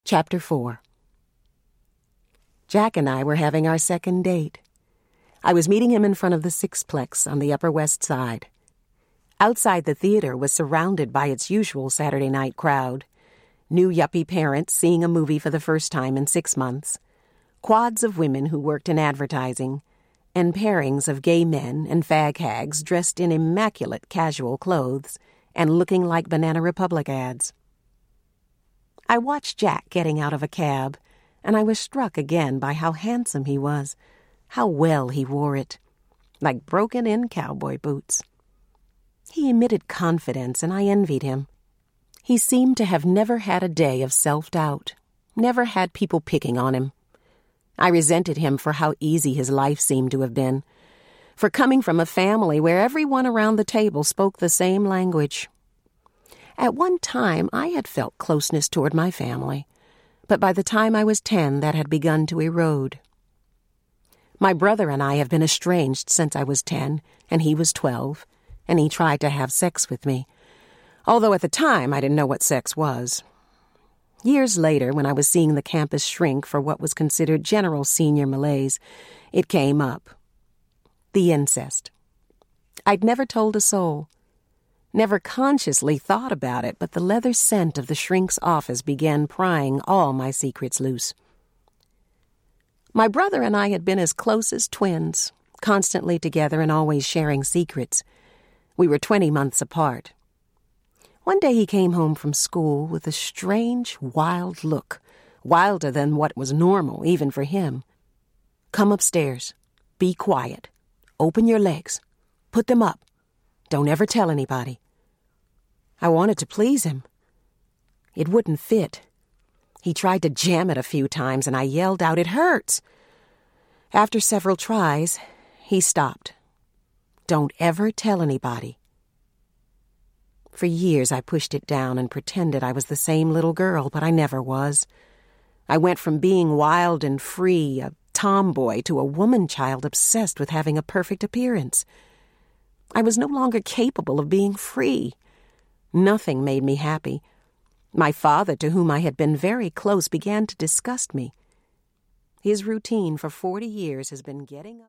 Chapter 4. Jack and I were having our second date. I was meeting him in front of the Sixplex on the Upper West Side. Outside the theater was surrounded by its usual Saturday night crowd. New yuppie parents seeing a movie for the first time in 6 months, quads of women who worked in advertising, and pairings of gay men and fag hags dressed in immaculate casual clothes and looking like Banana Republic ads. I watched Jack getting out of a cab, and I was struck again by how handsome he was, how well he wore it, like broken-in cowboy boots. He emitted confidence, and I envied him. He seemed to have never had a day of self-doubt, never had people picking on him. I resented him for how easy his life seemed to have been, for coming from a family where everyone around the table spoke the same language. At one time, I had felt closeness toward my family, but by the time I was 10, that had begun to erode. My brother and I have been estranged since I was 10, and he was 12, and he tried to have sex with me, although at the time I didn't know what sex was. Years later, when I was seeing the campus shrink for what was considered general senior malaise, it came up. The incest. I'd never told a soul. Never consciously thought about it, but the leather scent of the shrink's office began prying all my secrets loose. My brother and I had been as close as twins, constantly together and always sharing secrets. We were 20 months apart. One day he came home from school with a strange, wild look, wilder than what was normal, even for him. "Come upstairs. Be quiet. Open your legs. Put them up. Don't ever tell anybody." I wanted to please him. It wouldn't fit. He tried to jam it a few times, and I yelled out, "It hurts!" After several tries, he stopped. "Don't ever tell anybody." For years I pushed it down and pretended I was the same little girl, but I never was. I went from being wild and free, a tomboy, to a woman-child obsessed with having a perfect appearance. I was no longer capable of being free. Nothing made me happy. My father, to whom I had been very close, began to disgust me. His routine for 40 years has been getting up.